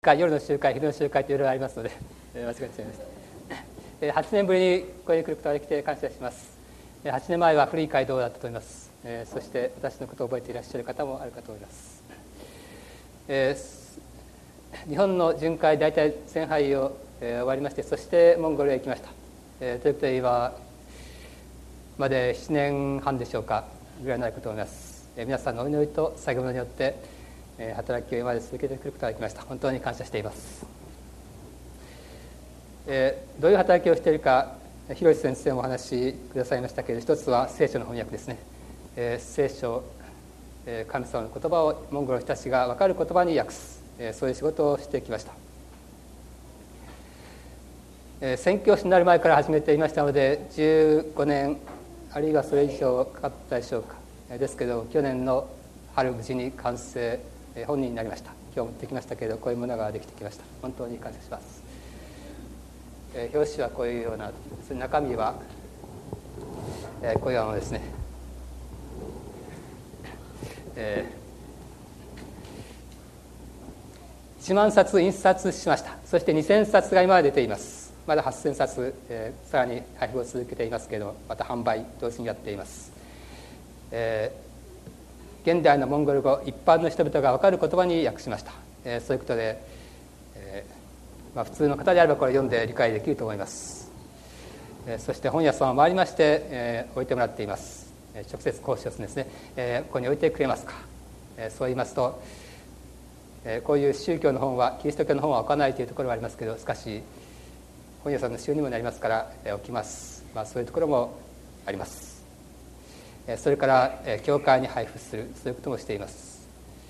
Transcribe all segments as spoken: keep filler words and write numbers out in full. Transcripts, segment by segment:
会、夜の集会、昼の集会といろいろありますので、えー、間違えてしまいました。はちねんぶりにここに来ることができて感謝します。はちねんまえは古い街道だったと思います。えー、そして私のことを覚えていらっしゃる方もあるかと思います。えー、日本の巡回大体せんはいを、えー、終わりまして、そしてモンゴルへ行きました。えー、ということで今までななねんはんでしょうかぐらいになるかと思います。えー、皆さんのお祈りと作業によって、えー、働きを今まで続けてくることができました。本当に感謝しています。えー、どういう働きをしているか広瀬先生もお話しくださいましたけれど、一つは聖書の翻訳ですね。えー、聖書、えー、神様の言葉をモンゴルの人たちが分かる言葉に訳す、えー、そういう仕事をしてきました。えー、宣教師になる前から始めていましたのでじゅうごねんあるいはそれ以上かかったでしょうか。えー、ですけど去年の春無事に完成、えー、本人になりました。今日もできましたけれどこういうものができてきました。本当に感謝します。えー、表紙はこういうような、中身は、えー、こういうようなものですね。えー、いちまんさつ印刷しました。そしてにせんさつが今出ています。まだはっせんさつ、えー、さらに配布を続けていますけれども、また販売同時にやっています。えー、現代のモンゴル語、一般の人々が分かる言葉に訳しました。えー、そういうことで、えーまあ、普通の方であればこれを読んで理解できると思います。えー、そして本屋さんを回りまして、えー、置いてもらっています。えー、直接交渉ですね、えー、ここに置いてくれますか。えー、そう言いますと、えー、こういう宗教の本はキリスト教の本は置かないというところはありますけど、しかし本屋さんの収入にもなりますから、えー、置きます。まあ、そういうところもあります。えー、それから、えー、教会に配布する、そういうこともしています。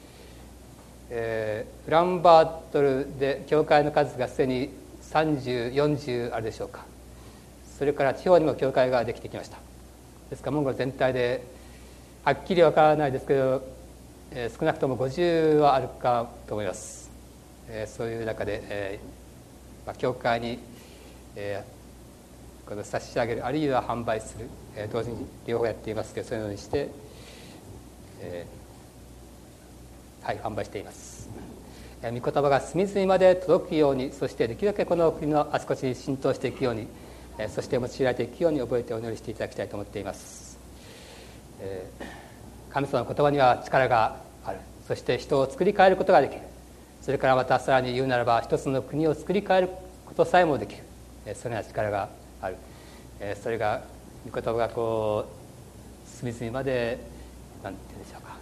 えー、ウランバートルで教会の数がすでにさんじゅう、よんじゅうあるでしょうか。それから地方にも教会ができてきました。ですからモンゴル全体ではっきりわからないですけど、えー、少なくともごじゅうはあるかと思います。えー、そういう中で、えーまあ、教会に、えー、この差し上げるあるいは販売する、えー、同時に両方やっていますけど、そういうのにして、えー、はい販売しています。えー、御言葉が隅々まで届くように、そしてできるだけこの国のあちこちに浸透していくように、えー、そして用いられていくように覚えてお祈りしていただきたいと思っています。えー、神様の言葉には力がある。そして人を作り変えることができる。それからまたさらに言うならば一つの国を作り変えることさえもできる。えー、それには力がある。えー、それが御言葉がこう隅々までなんて言うんでしょうか、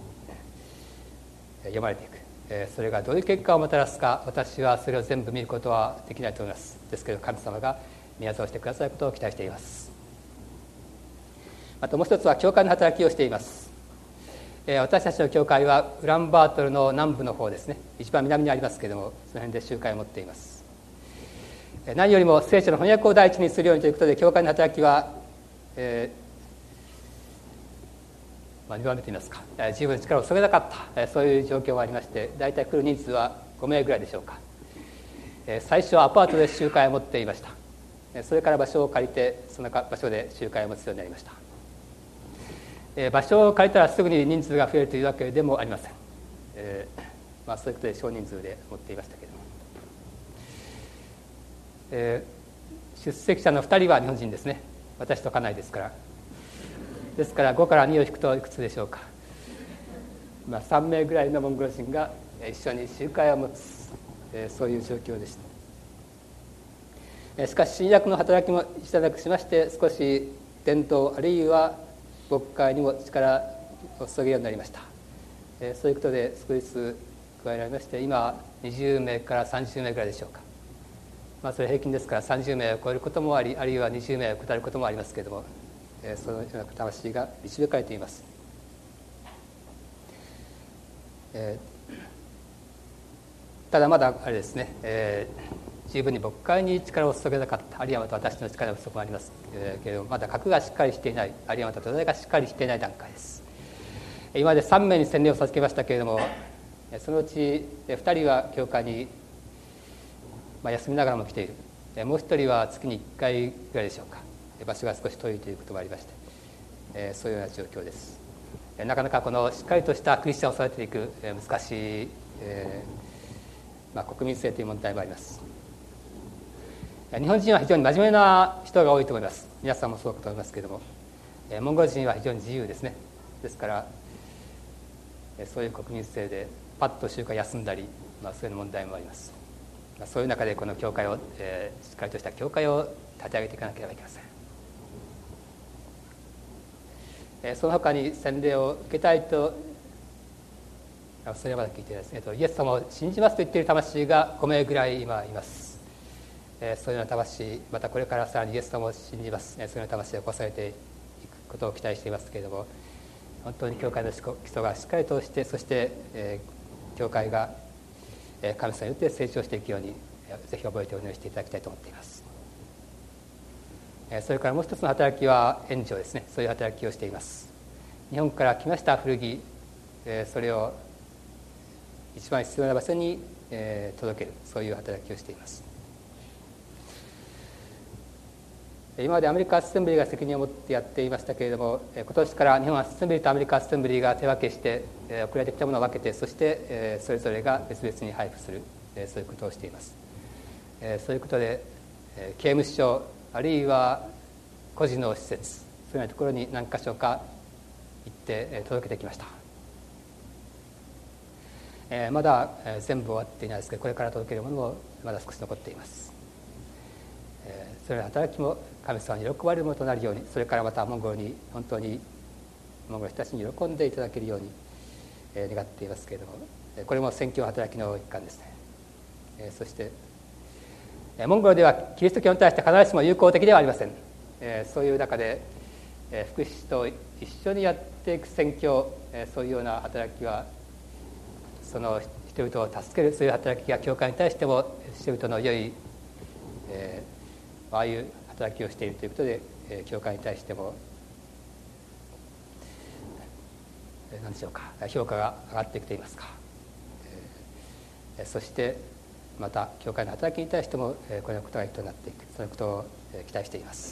えー、読まれていく。えー、それがどういう結果をもたらすか、私はそれを全部見ることはできないと思います。ですけど神様が宮沢をしてくださることを期待しています。あともう一つは教会の働きをしています。えー、私たちの教会はウランバートルの南部の方ですね、一番南にありますけれども、その辺で集会を持っています。えー、何よりも聖書の翻訳を第一にするようにということで、教会の働きは、えーまあ、にばんめといいますか、えー、十分力を注げなかった、えー、そういう状況がありまして、大体来る人数はごめいぐらいでしょうか。えー、最初はアパートで集会を持っていました。それから場所を借りてその場所で集会を持つようになりました。えー、場所を借りたらすぐに人数が増えるというわけでもありません。えーまあ、そういうことで少人数で持っていましたけれども、えー、出席者のふたりは日本人ですね。私と家内ですから。ですからごからにを引くといくつでしょうか。まあ、さんめいぐらいのモンゴル人が一緒に集会を持つ、えー、そういう状況でした。しかし新約の働きも一段落しまして、少し伝統あるいは牧会にも力を注げるようになりました。そういうことで少しずつ加えられまして、今にじゅうめいからさんじゅうめいぐらいでしょうか。まあそれ平均ですからさんじゅうめいを超えることもあり、あるいはにじゅうめいを下ることもありますけれども、そのような魂が導かれています。えー、ただまだあれですね、えー十分に牧会に力を注げなかった、あるいはまた私の力不足もありますけれども、まだ核がしっかりしていない、あるいはまた土台がしっかりしていない段階です。今までさんめいに洗礼を授けましたけれども、そのうちふたりは教会に、まあ、休みながらも来ている。もうひとりは月にいっかいぐらいでしょうか。場所が少し遠いということもありまして、そういうような状況です。なかなかこのしっかりとしたクリスチャンを育てていく難しい、えーまあ、国民性という問題もあります。日本人は非常に真面目な人が多いと思います。皆さんもそうかと思いますけれども、モンゴル人は非常に自由ですね。ですからそういう国民性でパッと集会休んだり、まあ、そういう問題もあります。まあ、そういう中でこの教会を、えー、しっかりとした教会を立て上げていかなければいけません。えー、その他に洗礼を受けたいと、それはまだ聞いてないですね。イエス様を信じますと言っている魂がご名ぐらい今います。えー、そういうような魂、またこれからさらにイエス様を信じます、えー、そういうような魂を起こされていくことを期待していますけれども、本当に教会の基礎がしっかりとして、そして、えー、教会が神様によって成長していくように、ぜひ覚えてお祈りしていただきたいと思っています。それからもう一つの働きは援助ですね。そういう働きをしています。日本から来ました古着、それを一番必要な場所に届ける、そういう働きをしています。今までアメリカアッセンブリーが責任を持ってやっていましたけれども、今年から日本アッセンブリーとアメリカアッセンブリーが手分けして送られてきたものを分けて、そしてそれぞれが別々に配布する、そういうことをしています。そういうことで刑務所あるいは孤児の施設、そういうようなところに何か所か行って届けてきました。まだ全部終わっていないですけど、これから届けるものもまだ少し残っています。それの働きも神様に喜ばれるものとなるように、それからまたモンゴルに本当にモンゴルの人たちに喜んでいただけるように願っていますけれども、これも宣教働きの一環ですね。そしてモンゴルではキリスト教に対して必ずしも友好的ではありません。そういう中で福祉と一緒にやっていく宣教、そういうような働きはその人々を助ける、そういう働きが教会に対しても人々の良い、えー、ああいう働きをしているということで、えー、教会に対しても、えー、何でしょうか、評価が上がってきていますか、えー、そしてまた教会の働きに対しても、えー、このことが一となっていく、そのことを、えー、期待しています。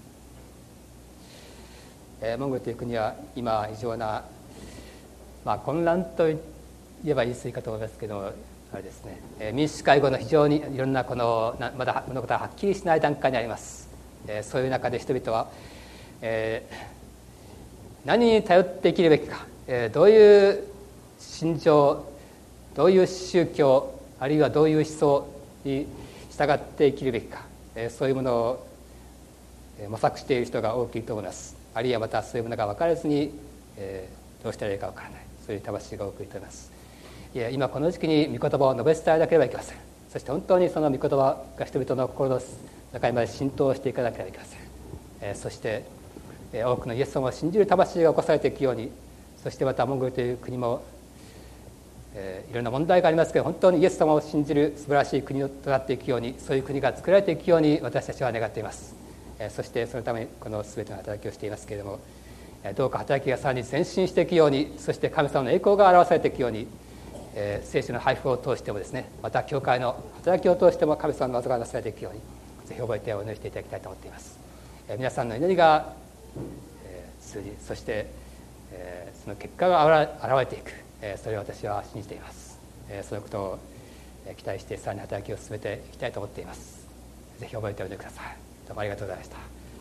えー、モンゴルという国は今異常な、まあ、混乱と言えば言い過ぎかと思いますけども、あれですね、えー、民主化以後の非常にいろんなこのまだ物事がはっきりしない段階にあります。えー、そういう中で人々は、えー、何に頼って生きるべきか、えー、どういう信条、どういう宗教、あるいはどういう思想に従って生きるべきか、えー、そういうものを模索している人が多くいると思います。あるいはまたそういうものが分からずに、えー、どうしたらいいか分からない、そういう魂が多くいると思います。いや、今この時期に御言葉を述べ伝えなければいけません。そして本当にその御言葉が人々の心の中にまで浸透していかなければいけません。えー、そして、えー、多くのイエス様を信じる魂が起こされていくように、そしてまたモンゴルという国も、えー、いろんな問題がありますけど、本当にイエス様を信じる素晴らしい国となっていくように、そういう国が作られていくように私たちは願っています。えー、そしてそのためにこの全ての働きをしていますけれども、えー、どうか働きがさらに前進していくように、そして神様の栄光が表されていくように、えー、聖書の配布を通してもですね、また教会の働きを通しても神様の技がなされていくように、ぜひ覚えてお祈りしていただきたいと思っています。えー、皆さんの祈りが、えー、通じ、そして、えー、その結果が現れていく、えー、それを私は信じています。えー、そのことを期待してさらに働きを進めていきたいと思っています。ぜひ覚えてお祈りください。どうもありがとうございました。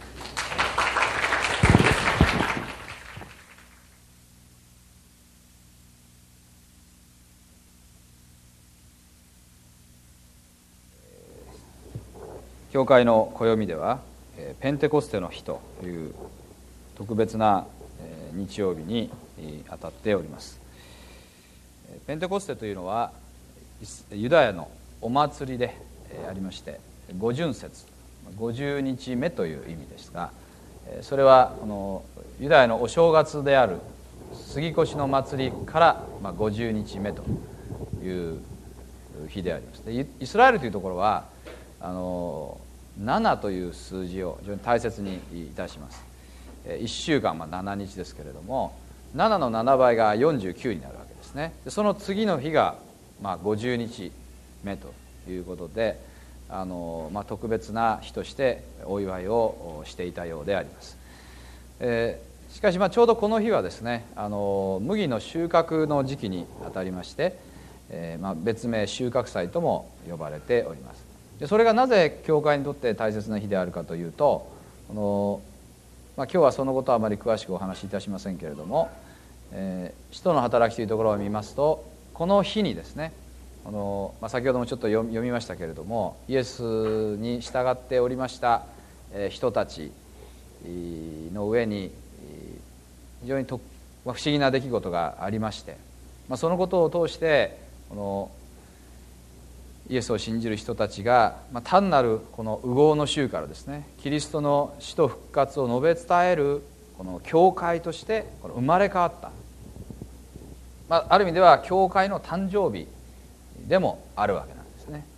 教会の暦ではペンテコステの日という特別な日曜日にあたっております。ペンテコステというのはユダヤのお祭りでありまして、五巡節、ごじゅうにちめという意味ですが、それはこのユダヤのお正月である杉越の祭りからごじゅうにちめという日であります。でイスラエルというところはあのななという数字を非常に大切にいたします。いっしゅうかん、まあ、ななにちですけれども、ななのななばいがよんじゅうきゅうになるわけですね。でその次の日が、まあ、ごじゅうにちめということで、あの、まあ、特別な日としてお祝いをしていたようであります。えー、しかし、まあ、ちょうどこの日はですね、あの麦の収穫の時期にあたりまして、 えーまあ、別名収穫祭とも呼ばれております。でそれがなぜ教会にとって大切な日であるかというと、この、まあ、今日はそのことはあまり詳しくお話しいたしませんけれども、えー、使徒の働きというところを見ますと、この日にですね、この、まあ、先ほどもちょっと読みましたけれども、イエスに従っておりました人たちの上に非常にと不思議な出来事がありまして、まあ、そのことを通してこのイエスを信じる人たちが、まあ、単なるこの烏合の衆からですね、キリストの死と復活を述べ伝えるこの教会としてこの生まれ変わった、まあ、ある意味では教会の誕生日でもあるわけなんですね。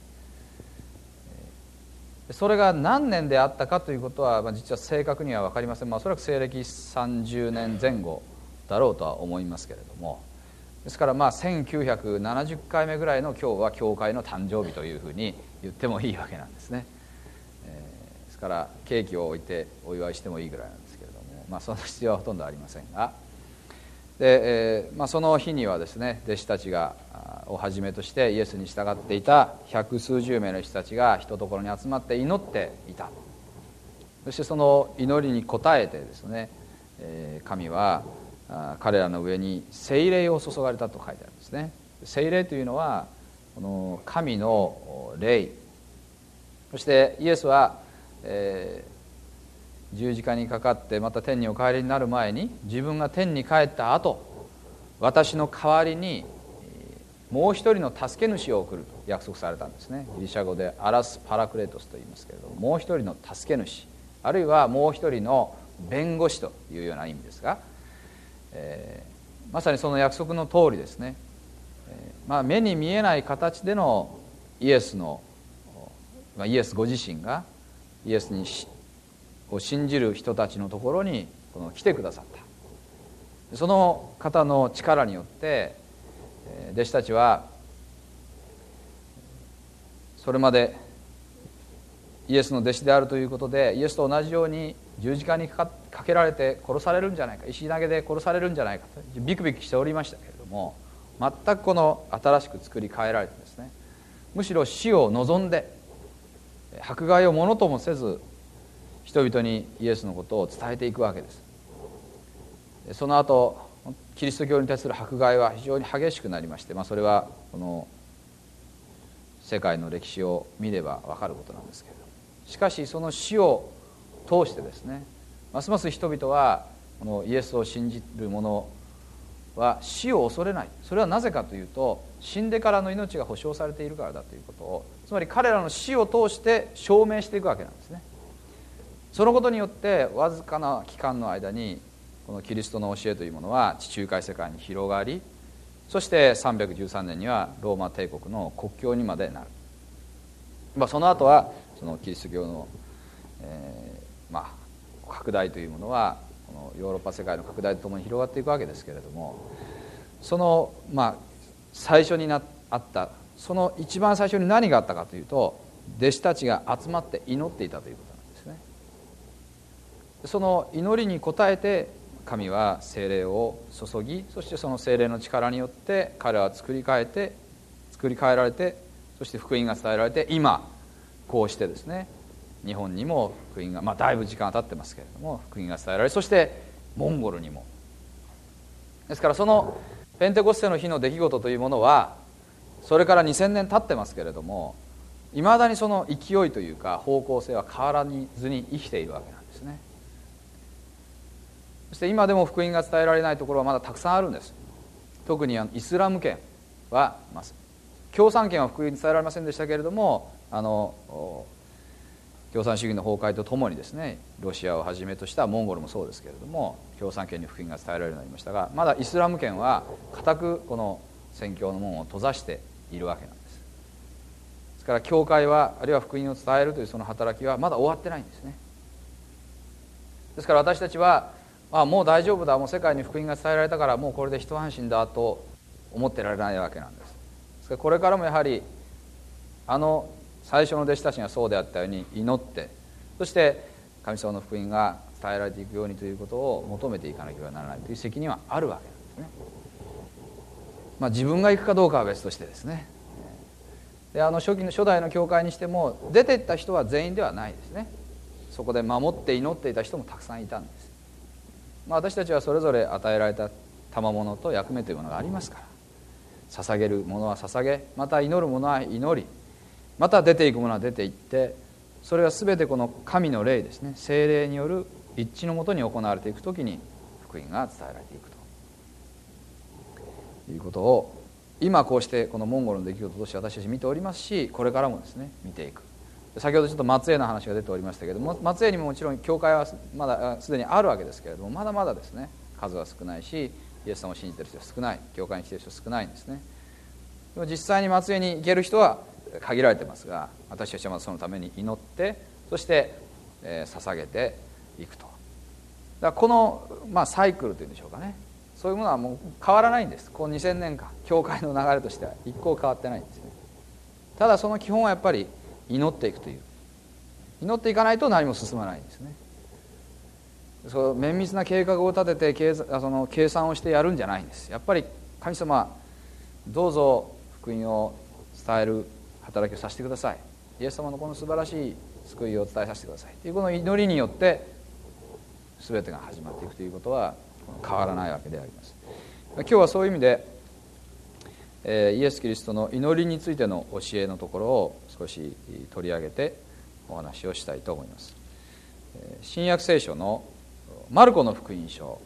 それが何年であったかということは、まあ、実は正確には分かりません。まあ、おそらく西暦さんじゅうねんぜん後だろうとは思いますけれども、ですからまあせんきゅうひゃくななじゅっかいめぐらいの今日は教会の誕生日というふうに言ってもいいわけなんですね。えー、ですからケーキを置いてお祝いしてもいいぐらいなんですけれども、まあ、その必要はほとんどありませんが、で、えーまあ、その日にはですね、弟子たちがをはじめとしてイエスに従っていた百数十名の人たちがひとところに集まって祈っていた。そしてその祈りに応えてですね、えー、神は彼らの上に聖霊を注がれたと書いてあるんですね。聖霊というのはこの神の霊、そしてイエスは、えー、十字架にかかってまた天にお帰りになる前に、自分が天に帰った後、私の代わりにもう一人の助け主を送ると約束されたんですね。ギリシャ語でアラスパラクレトスと言いますけれども、もう一人の助け主、あるいはもう一人の弁護士というような意味ですが、えー、まさにその約束の通りですね、えーまあ、目に見えない形でのイエスの、まあ、イエスご自身がイエスにを信じる人たちのところにこの来てくださった。その方の力によって弟子たちはそれまでイエスの弟子であるということで、イエスと同じように十字架にかけられて殺されるんじゃないか、石投げで殺されるんじゃないかとビクビクしておりましたけれども、全くこの新しく作り変えられてですね、むしろ死を望んで迫害をものともせず人々にイエスのことを伝えていくわけです。その後キリスト教に対する迫害は非常に激しくなりまして、まあ、それはこの世界の歴史を見れば分かることなんですけれども、しかしその死を通してですね、ますます人々はこのイエスを信じる者は死を恐れない。それはなぜかというと、死んでからの命が保証されているからだということを、つまり彼らの死を通して証明していくわけなんですね。そのことによってわずかな期間の間にこのキリストの教えというものは地中海世界に広がり、そしてさんびゃくじゅうさんねんにはローマ帝国の国境にまでなる。まあ、その後はそのキリスト教の、えーまあ、拡大というものはこのヨーロッパ世界の拡大とともに広がっていくわけですけれども、その、まあ、最初になあったその一番最初に何があったかというと、弟子たちが集まって祈っていたということなんですね。その祈りに応えて神は聖霊を注ぎ、そしてその聖霊の力によって彼は作り変えて作り変えられて、そして福音が伝えられて、今こうしてですね、日本にも福音が、まあ、だいぶ時間が経ってますけれども福音が伝えられ、そしてモンゴルにも。ですからそのペンテコステの日の出来事というものはそれからにせんねん経ってますけれども、いまだにその勢いというか方向性は変わらずに生きているわけなんですね。そして今でも福音が伝えられないところはまだたくさんあるんです。特にイスラム圏は、共産圏は福音伝えられませんでしたけれども、あの共産主義の崩壊とともにですね、ロシアをはじめとしたモンゴルもそうですけれども共産圏に福音が伝えられるようになりましたが、まだイスラム圏は固くこの宣教の門を閉ざしているわけなんです。ですから教会は、あるいは福音を伝えるというその働きはまだ終わってないんですね。ですから私たちは、まあ、もう大丈夫だ、もう世界に福音が伝えられたからもうこれで一安心だと思ってられないわけなんです。ですからこれからもやはりあの最初の弟子たちがそうであったように祈って、そして神様の福音が伝えられていくようにということを求めていかなければならないという責任はあるわけなんですね。 まあ、自分が行くかどうかは別としてですね、であの初期の初代の教会にしても出ていった人は全員ではないですね。そこで守って祈っていた人もたくさんいたんです。まあ、私たちはそれぞれ与えられた賜物と役目というものがありますから、捧げるものは捧げ、また祈るものは祈り、また出ていくものは出ていって、それは全てこの神の霊ですね、聖霊による一致のもとに行われていくときに福音が伝えられていくということを、今こうしてこのモンゴルの出来事として私たち見ておりますし、これからもですね見ていく。先ほどちょっと松江の話が出ておりましたけれども、松江にももちろん教会はまだすでにあるわけですけれども、まだまだですね数は少ないし、イエス様を信じている人は少ない、教会に来ている人は少ないんですね。でも実際に松江に行ける人は限られてますが、私たちはまずそのために祈って、そして、えー、捧げていくと。だからこの、まあ、サイクルというんでしょうかね、そういうものはもう変わらないんです。このにせんねんかん教会の流れとしては一向変わってないんですね。ただその基本はやっぱり祈っていくという、祈っていかないと何も進まないんですね。そう綿密な計画を立てて計その計算をしてやるんじゃないんです。やっぱり神様どうぞ福音を伝える働きをさせてください、イエス様のこの素晴らしい救いを伝えさせてくださいというこの祈りによって全てが始まっていくということは変わらないわけであります。今日はそういう意味で、えー、イエス・キリストの祈りについての教えのところを少し取り上げてお話をしたいと思います。新約聖書のマルコの福音書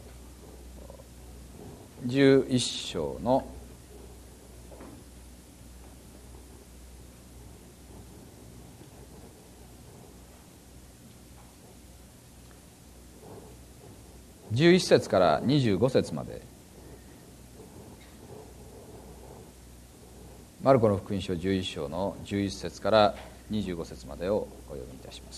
じゅういっ章のじゅういっ節からにじゅうご節まで、マルコの福音書じゅういっ章のじゅういっ節からにじゅうご節までをお読みいたします。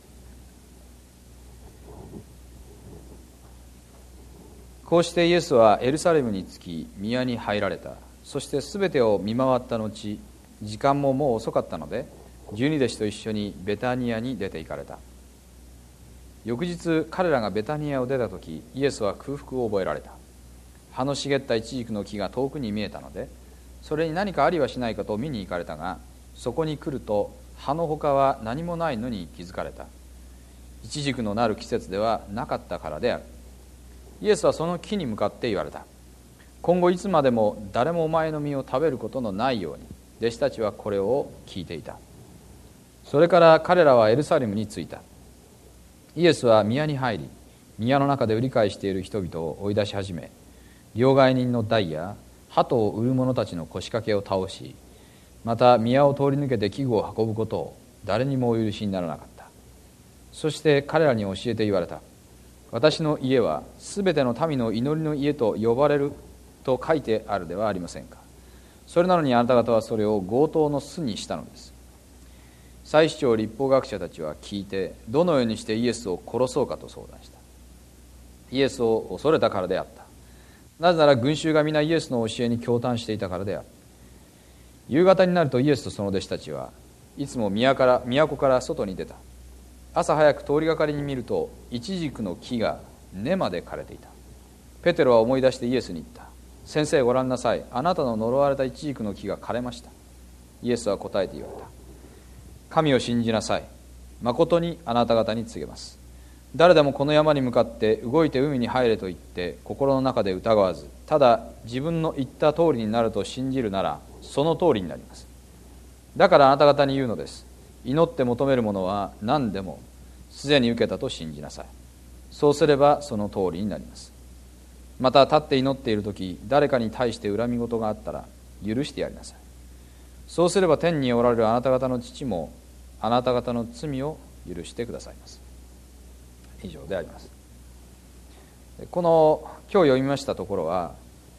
こうしてイエスはエルサレムに着き宮に入られた。そしてすべてを見回った後、時間ももう遅かったので十二弟子と一緒にベタニアに出て行かれた。翌日彼らがベタニアを出た時、イエスは空腹を覚えられた。葉の茂ったイチジクの木が遠くに見えたので、それに何かありはしないかと見に行かれたが、そこに来ると葉のほかは何もないのに気づかれた。イチジクのなる季節ではなかったからである。イエスはその木に向かって言われた。今後いつまでも誰もお前の実を食べることのないように。弟子たちはこれを聞いていた。それから彼らはエルサレムに着いた。イエスは宮に入り、宮の中で売り買いしている人々を追い出し始め、両替人の台や鳩を売る者たちの腰掛けを倒し、また宮を通り抜けて器具を運ぶことを誰にもお許しにならなかった。そして彼らに教えて言われた。私の家はすべての民の祈りの家と呼ばれると書いてあるではありませんか。それなのにあなた方はそれを強盗の巣にしたのです。祭司長律法学者たちは聞いて、どのようにしてイエスを殺そうかと相談した。イエスを恐れたからであった。なぜなら群衆が皆イエスの教えに驚嘆していたからである。夕方になるとイエスとその弟子たちはいつも宮から都から外に出た。朝早く通りがかりに見るとイチジクの木が根まで枯れていた。ペテロは思い出してイエスに言った。先生、ご覧なさい。あなたの呪われたイチジクの木が枯れました。イエスは答えて言われた。神を信じなさい。まことにあなた方に告げます。誰でもこの山に向かって動いて海に入れと言って心の中で疑わず、ただ自分の言った通りになると信じるなら、その通りになります。だからあなた方に言うのです。祈って求めるものは何でもすでに受けたと信じなさい。そうすればその通りになります。また立って祈っているとき、誰かに対して恨み事があったら許してやりなさい。そうすれば天におられるあなた方の父もあなた方の罪を許してくださいます。以上であります。この今日読みましたところは、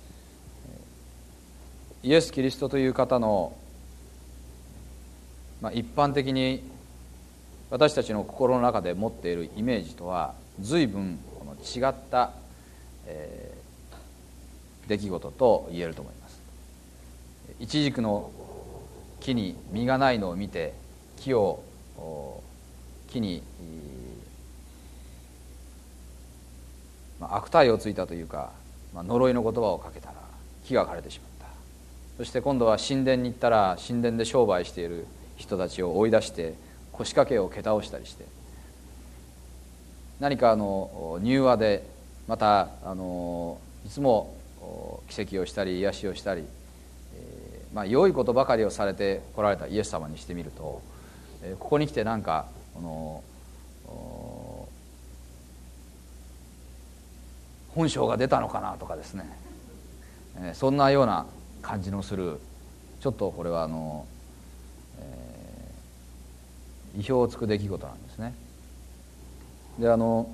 イエス・キリストという方の、まあ、一般的に私たちの心の中で持っているイメージとは随分この違った、えー、出来事と言えると思います。イチジクの木に実がないのを見て、木を木に、まあ、悪態をついたというか、まあ、呪いの言葉をかけたら木が枯れてしまった。 そして今度は神殿に行ったら神殿で商売している人たちを追い出して腰掛けを蹴倒したりして、何かあの柔和でまたあのいつも奇跡をしたり癒しをしたり、えーまあ、良いことばかりをされてこられたイエス様にしてみると、えー、ここに来てなんかこの本性が出たのかなとかですね、えー、そんなような感じのする、ちょっとこれはあの、えー、意表をつく出来事なんですね。であの、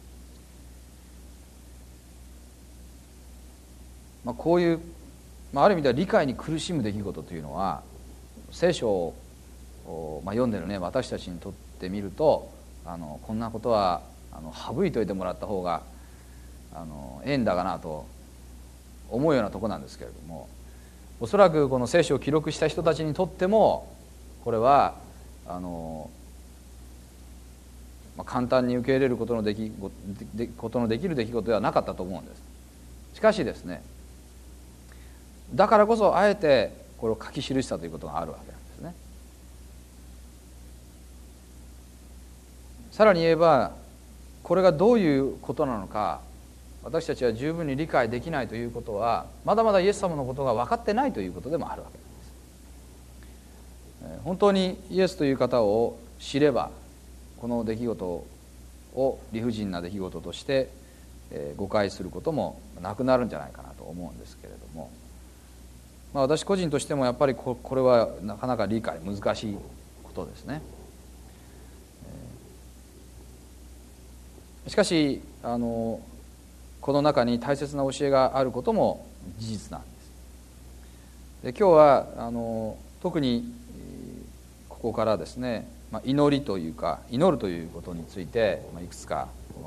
まあ、こういう、まあ、ある意味では理解に苦しむ出来事というのは聖書を、まあ、読んでるね私たちにとってみると、あのこんなことはあの省いといてもらった方があのええんだがなと思うようなとこなんですけれども、おそらくこの聖書を記録した人たちにとってもこれはあの、まあ、簡単に受け入れることのできでことのできる出来事ではなかったと思うんです。しかしですね、だからこそあえてこれを書き記したということがあるわけなんですね。さらに言えばこれがどういうことなのか私たちは十分に理解できないということは、まだまだイエス様のことが分かってないということでもあるわけなんです。本当にイエスという方を知ればこの出来事を理不尽な出来事として誤解することもなくなるんじゃないかなと思うんですけれども、まあ、私個人としてもやっぱりこれはなかなか理解難しいことですね。しかしあのこの中に大切な教えがあることも事実なんです。で今日はあの特にここからですね、まあ、祈りというか祈るということについて、まあ、いくつか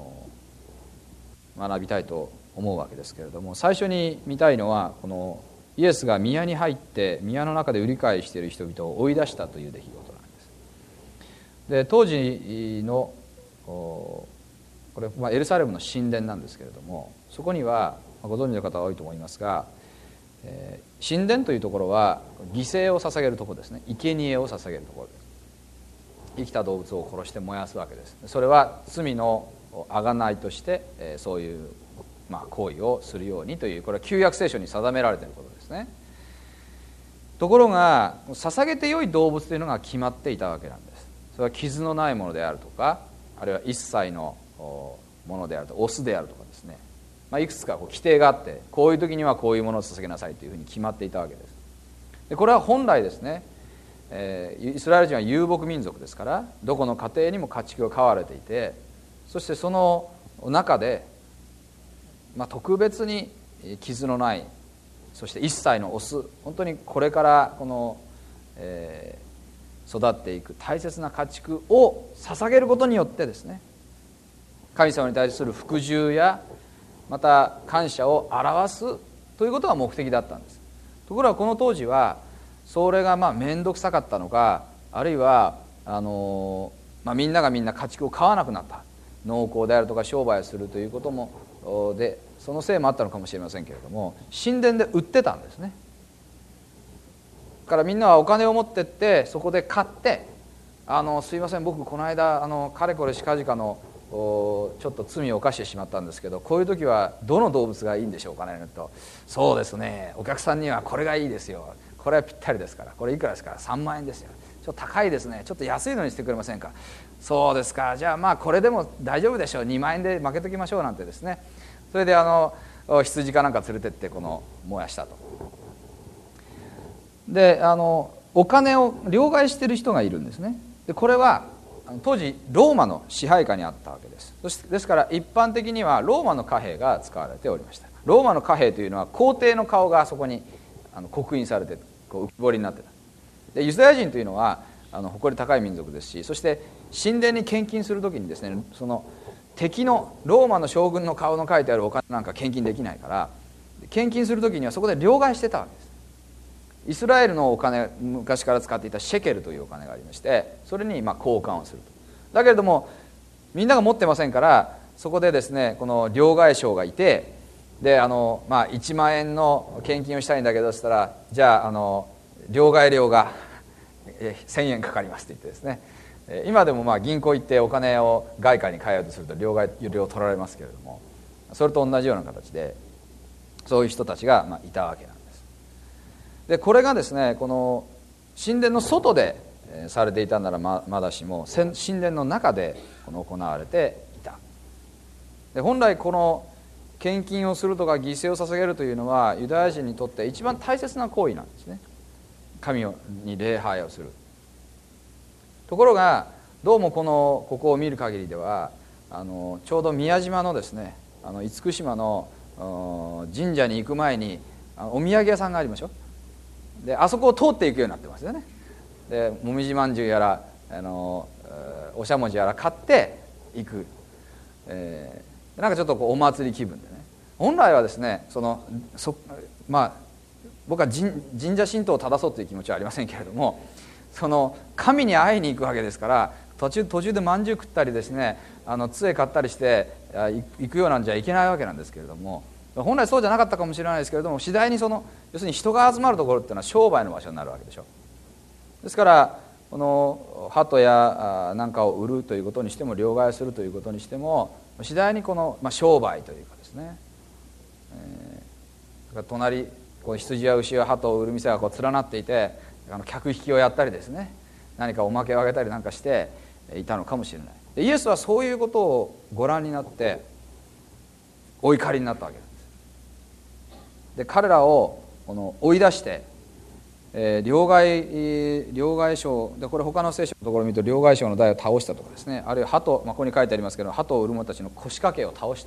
学びたいと思うわけですけれども、最初に見たいのはこのイエスが宮に入って宮の中で売り買いしている人々を追い出したという出来事なんです。で当時のこれ、まあ、エルサレムの神殿なんですけれども、そこにはご存知の方は多いと思いますが、えー、神殿というところは犠牲を捧げるところですね。生贄を捧げるところです。生きた動物を殺して燃やすわけです。それは罪の贖いとして、えー、そういう、まあ、行為をするようにという、これは旧約聖書に定められていることですね。ところが捧げてよい動物というのが決まっていたわけなんです。それは傷のないものであるとか、あるいは一切のものであると、オスであるとかですね、まあ、いくつかこう規定があって、こういう時にはこういうものを捧げなさいというふうに決まっていたわけです。でこれは本来ですね、えー、イスラエル人は遊牧民族ですから、どこの家庭にも家畜が飼われていて、そしてその中で、まあ、特別に傷のない、そして一切のオス、本当にこれからこの、えー、育っていく大切な家畜を捧げることによってですね、神様に対する服従やまた感謝を表すということが目的だったんです。ところがこの当時はそれがまあ面倒くさかったのか、あるいはあの、まあ、みんながみんな家畜を飼わなくなった、農耕であるとか商売をするということもで、そのせいもあったのかもしれませんけれども、神殿で売ってたんですね。だからみんなはお金を持ってってそこで買って、あのすいません僕この間あのかれこれ近々のちょっと罪を犯してしまったんですけど、こういう時はどの動物がいいんでしょうかねと、そうですね、お客さんにはこれがいいですよ、これはぴったりですから、これいくらですか、さんまんえんですよ、ちょっと高いですね、ちょっと安いのにしてくれませんか、そうですか、じゃあまあこれでも大丈夫でしょう、にまんえんで負けときましょうなんてですね、それであの羊かなんか連れてってこの燃やしたと。であのお金を両替してる人がいるんですね。でこれは当時ローマの支配下にあったわけです。そしてですから一般的にはローマの貨幣が使われておりました。ローマの貨幣というのは皇帝の顔がそこにあの刻印されてこう浮き彫りになってた。でユダヤ人というのはあの誇り高い民族ですし、そして神殿に献金するときにですね、その敵のローマの将軍の顔の書いてあるお金なんか献金できないから、献金するときにはそこで両替してたわけです。イスラエルのお金、昔から使っていたシェケルというお金がありまして、それにまあ交換をすると。だけれどもみんなが持ってませんから、そこでですねこの両替商がいて、 であの、まあ、いちまんえんの献金をしたいんだけど、そしたらじゃあ、あの両替料がせんえんかかりますって言ってですね、今でもまあ銀行行ってお金を外貨に変えようとすると両替料を取られますけれども、それと同じような形でそういう人たちがまあいたわけなんです。でこれがですね、この神殿の外でされていたならまだしも、神殿の中でこの行われていた。で本来この献金をするとか犠牲を捧げるというのはユダヤ人にとって一番大切な行為なんですね。神に礼拝をする。ところがどうもこのここを見る限りでは、あのちょうど宮島のですね、あの厳島の神社に行く前にお土産屋さんがありましょう。であそこを通っていくようになってますよね。でもみじまんじゅうやらあのおしゃもじやら買っていく、えー、なんかちょっとこうお祭り気分でね。本来はですね、そのそまあ僕は 神, 神社神道を正そうという気持ちはありませんけれども、その神に会いに行くわけですから、途中途中でまんじゅう食ったりですね、あの杖買ったりして行くようなんじゃいけないわけなんですけれども、本来そうじゃなかったかもしれないですけれども、次第にその要するに人が集まるところっていうのは商売の場所になるわけでしょ。ですからこの鳩やなんかを売るということにしても、両替するということにしても、次第にこの、まあ、商売というかですね、えー、隣こう羊や牛や鳩を売る店がこう連なっていて、あの客引きをやったりですね、何かおまけをあげたりなんかしていたのかもしれない。でイエスはそういうことをご覧になってお怒りになったわけなんです。で彼らをこの追い出して、えー、両替両替商で、これ他の聖書のところを見ると両替商の台を倒したとかですね、あるいは鳩、まあ、ここに書いてありますけど、鳩を売る者たちの腰掛けを倒して、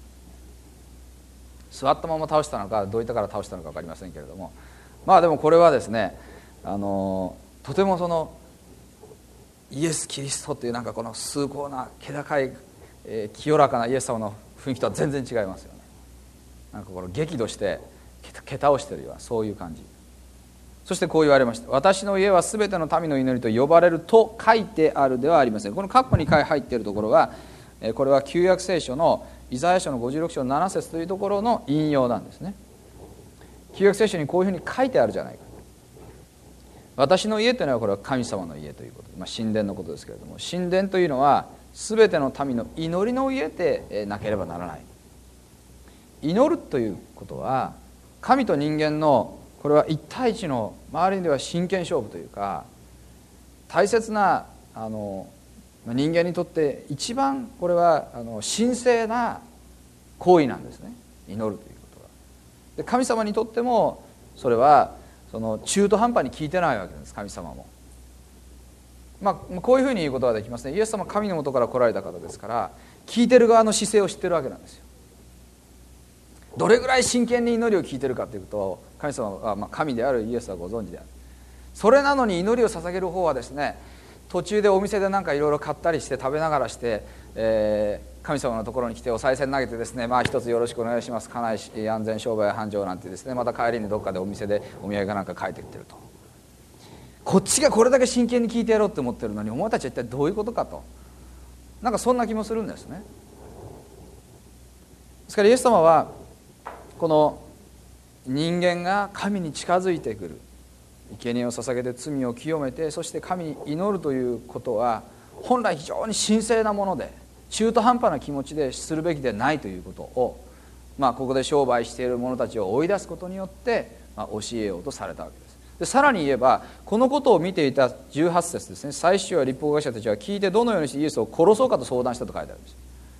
座ったまま倒したのかどういったから倒したのか分かりませんけれども、まあでもこれはですね、あのとてもそのイエス・キリストというなんかこの崇高な気高い、えー、清らかなイエス様の雰囲気とは全然違いますよね。なんかこの激怒して蹴倒しているようなそういう感じ。そしてこう言われました。私の家はすべての民の祈りと呼ばれると書いてあるではありません。この括弧に入っているところは、これは旧約聖書のイザヤ書のごじゅうろく章なな節というところの引用なんですね。旧約聖書にこういうふうに書いてあるじゃないか。私の家というのはこれは神様の家ということ、まあ、神殿のことですけれども、神殿というのはすべての民の祈りの家でなければならない。祈るということは神と人間のこれは一対一の、周りでは真剣勝負というか、大切なあの人間にとって一番これはあの神聖な行為なんですね、祈るということは。で神様にとってもそれはその中途半端に聞いてないわけです、神様も。まあこういうふうに言うことができますね。イエス様は神の元から来られた方ですから、聞いてる側の姿勢を知ってるわけなんですよ。どれぐらい真剣に祈りを聞いてるかというと、神様は、まあ、神であるイエスはご存知である。それなのに祈りを捧げる方はですね、途中でお店でなんかいろいろ買ったりして食べながらして、えー、神様のところに来てお賽銭投げてですね、まあ一つよろしくお願いします、家内安全商売繁盛なんてですね、また帰りにどっかでお店でお土産かなんか書いてきてると。こっちがこれだけ真剣に聞いてやろうって思ってるのに、お前たちは一体どういうことかと、なんかそんな気もするんですね。ですからイエス様はこの人間が神に近づいてくる、生贄を捧げて罪を清めて、そして神に祈るということは本来非常に神聖なもので、中途半端な気持ちでするべきでないということを、まあ、ここで商売している者たちを追い出すことによって、まあ、教えようとされたわけです。でさらに言えば、このことを見ていたじゅうはち節ですね、祭司長や律法学者たちは聞いてどのようにしてイエスを殺そうかと相談したと書いてあるんです。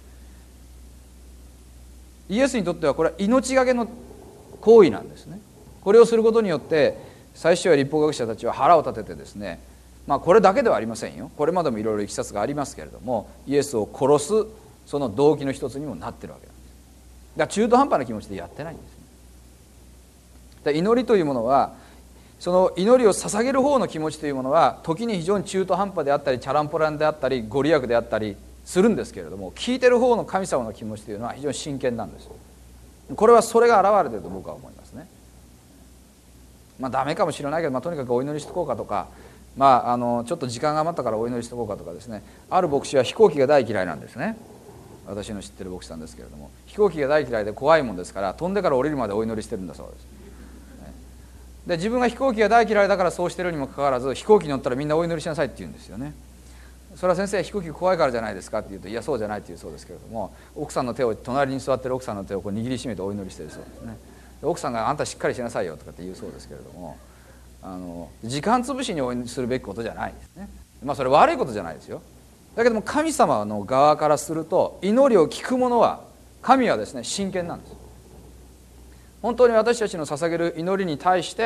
イエスにとってはこれは命がけの行為なんですね。これをすることによって祭司長や律法学者たちは腹を立ててですね、まあこれだけではありませんよ、これまでもいろいろいきさつがありますけれども、イエスを殺すその動機の一つにもなっているわけなんです。だから中途半端な気持ちでやってないんですね。で祈りというものは、その祈りを捧げる方の気持ちというものは時に非常に中途半端であったり、チャランポランであったり、ご利益であったりするんですけれども、聞いてる方の神様の気持ちというのは非常に真剣なんです。これはそれが現れていると僕は思いますね。まあダメかもしれないけど、まあ、とにかくお祈りしとこうかとか、まあ、あのちょっと時間が余ったからお祈りしとこうかとかですね、ある牧師は飛行機が大嫌いなんですね。 私の知ってる牧師さんですけれども、飛行機が大嫌いで怖いもんですから飛んでから降りるまでお祈りしてるんだそうです。で自分が飛行機が大嫌いだからそうしてるにもかかわらず、飛行機に乗ったらみんなお祈りしなさいって言うんですよね。それは先生飛行機怖いからじゃないですかって言うと、いやそうじゃないって言うそうですけれども、奥さんの手を、隣に座ってる奥さんの手をこう握りしめてお祈りしてるそうですね。で奥さんがあんたしっかりしなさいよとかって言うそうですけれども、あの時間つぶしにお祈りするべきことじゃないですね。まあそれ悪いことじゃないですよ。だけども神様の側からすると、祈りを聞く者は、神はですね真剣なんです。本当に私たちの捧げる祈りに対して